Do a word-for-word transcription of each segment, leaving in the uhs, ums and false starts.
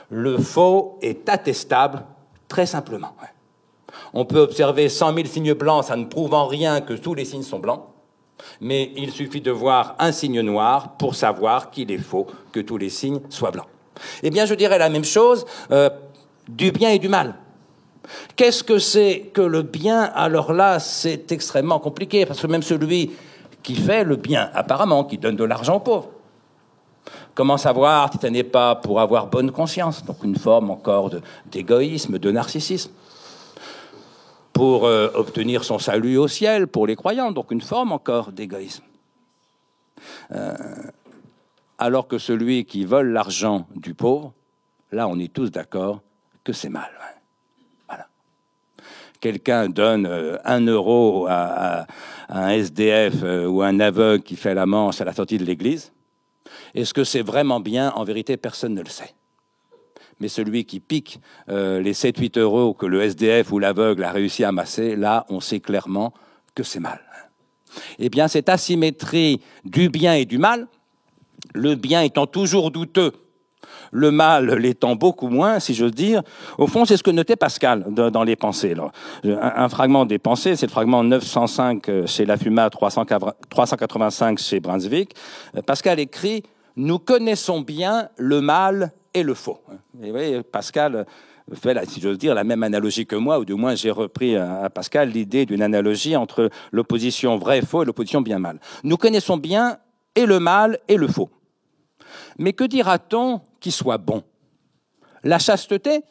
Le faux est attestable très simplement. On peut observer cent mille signes blancs, ça ne prouve en rien que tous les signes sont blancs, mais il suffit de voir un signe noir pour savoir qu'il est faux, que tous les signes soient blancs. Eh bien, je dirais la même chose euh, du bien et du mal. Qu'est-ce que c'est que le bien? Alors là, c'est extrêmement compliqué, parce que même celui qui fait le bien, apparemment, qui donne de l'argent aux pauvres, comment savoir si ce n'est pas pour avoir bonne conscience, donc une forme encore de, d'égoïsme, de narcissisme, pour euh, obtenir son salut au ciel, pour les croyants, donc une forme encore d'égoïsme. Euh, alors que celui qui vole l'argent du pauvre, là on est tous d'accord que c'est mal. Voilà. Quelqu'un donne euh, un euro à, à, à un S D F euh, ou un aveugle qui fait la manche à la sortie de l'église. Est-ce que c'est vraiment bien? En vérité, personne ne le sait. Mais celui qui pique euh, les sept huit euros que le S D F ou l'aveugle a réussi à amasser, là, on sait clairement que c'est mal. Eh bien, cette asymétrie du bien et du mal, le bien étant toujours douteux, le mal l'étant beaucoup moins, si j'ose dire, au fond, c'est ce que notait Pascal dans les Pensées. Alors, un, un fragment des Pensées, c'est le fragment neuf cent cinq chez Lafuma, trois cent quatre-vingt-cinq chez Brunswick. Pascal écrit « Nous connaissons bien le mal et le faux ». Et vous voyez, Pascal fait, si j'ose dire, la même analogie que moi, ou du moins j'ai repris à Pascal l'idée d'une analogie entre l'opposition vrai-faux et l'opposition bien-mal. Nous connaissons bien et le mal et le faux. Mais que dira-t-on qui soit bon? La chasteté?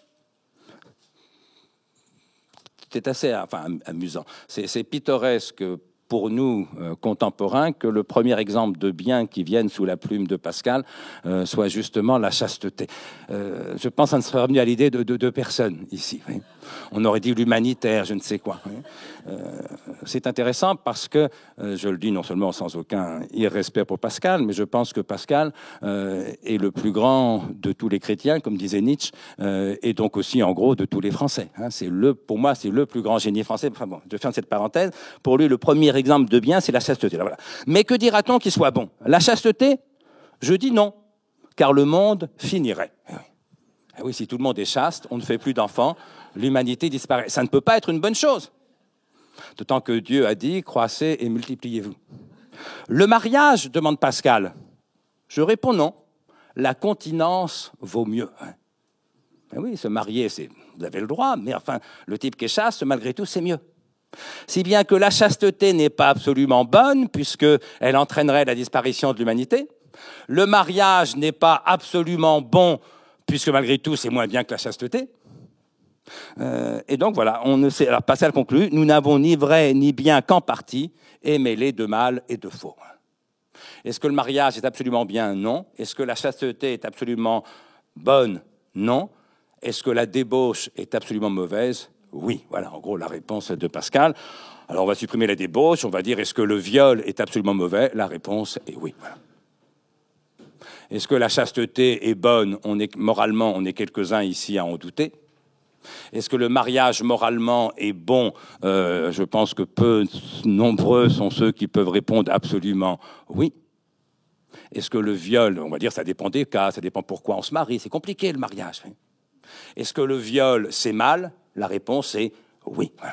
C'est assez enfin, amusant. C'est, c'est pittoresque pour nous, euh, contemporains, que le premier exemple de bien qui vienne sous la plume de Pascal euh, soit justement la chasteté. Euh, je pense que ça ne serait revenu à l'idée de, de, de personne ici. Oui. On aurait dit l'humanitaire, je ne sais quoi. Oui. Euh, c'est intéressant parce que, euh, je le dis non seulement sans aucun irrespect pour Pascal, mais je pense que Pascal euh, est le plus grand de tous les chrétiens, comme disait Nietzsche, euh, et donc aussi, en gros, de tous les Français. Hein. C'est le, pour moi, c'est le plus grand génie français. Enfin bon, je ferme cette parenthèse. Pour lui, le premier exemple de bien, c'est la chasteté. Là, voilà. Mais que dira-t-on qu'il soit bon? La chasteté? Je dis non, car le monde finirait. Eh oui. Eh oui, si tout le monde est chaste, on ne fait plus d'enfants, l'humanité disparaît. Ça ne peut pas être une bonne chose. D'autant que Dieu a dit « croissez et multipliez-vous ». Le mariage, demande Pascal. Je réponds non. La continence vaut mieux. Eh oui, se marier, c'est, vous avez le droit, mais enfin, le type qui est chaste, malgré tout, c'est mieux. Si bien que la chasteté n'est pas absolument bonne, puisqu'elle entraînerait la disparition de l'humanité. Le mariage n'est pas absolument bon, puisque malgré tout, c'est moins bien que la chasteté. Euh, et donc voilà, on ne sait. Alors Pascal conclut, nous n'avons ni vrai ni bien qu'en partie, et mêlé de mal et de faux. Est-ce que le mariage est absolument bien? Non. Est-ce que la chasteté est absolument bonne? Non. Est-ce que la débauche est absolument mauvaise? Oui. Voilà, en gros, la réponse de Pascal. Alors on va supprimer la débauche, on va dire, est-ce que le viol est absolument mauvais? La réponse est oui. Voilà. Est-ce que la chasteté est bonne? On est, moralement, on est quelques-uns ici à en douter. Est-ce que le mariage moralement est bon? euh, Je pense que peu nombreux sont ceux qui peuvent répondre absolument oui. Est-ce que le viol, on va dire, ça dépend des cas, ça dépend pourquoi on se marie, c'est compliqué le mariage. Est-ce que le viol, c'est mal? La réponse est oui. Voilà.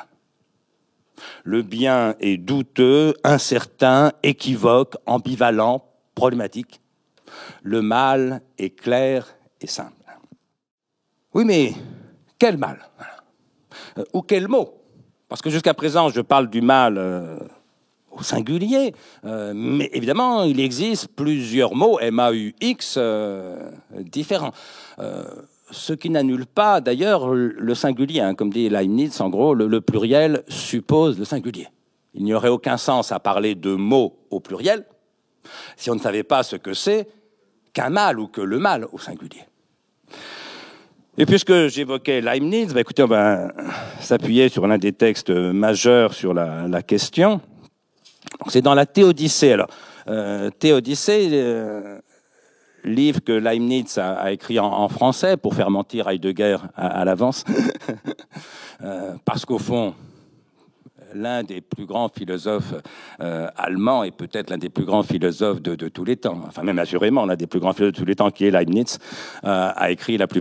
Le bien est douteux, incertain, équivoque, ambivalent, problématique. Le mal est clair et simple. Oui, mais quel mal? Ou quel mot? Parce que jusqu'à présent, je parle du mal euh, au singulier, euh, mais évidemment, il existe plusieurs mots, M A U X, euh, différents. Euh, ce qui n'annule pas, d'ailleurs, le singulier. Hein, comme dit Leibniz, en gros, le, le pluriel suppose le singulier. Il n'y aurait aucun sens à parler de mots au pluriel si on ne savait pas ce que c'est qu'un mal ou que le mal au singulier. Et puisque j'évoquais Leibniz, bah écoutez, on va s'appuyer sur l'un des textes majeurs sur la, la question. C'est dans la Théodicée. Alors, euh, Théodicée, euh, livre que Leibniz a, a écrit en, en français pour faire mentir Heidegger à, à l'avance, euh, parce qu'au fond, l'un des plus grands philosophes euh, allemands et peut-être l'un des plus grands philosophes de, de tous les temps, enfin même assurément l'un des plus grands philosophes de tous les temps, qui est Leibniz, euh, a écrit la plupart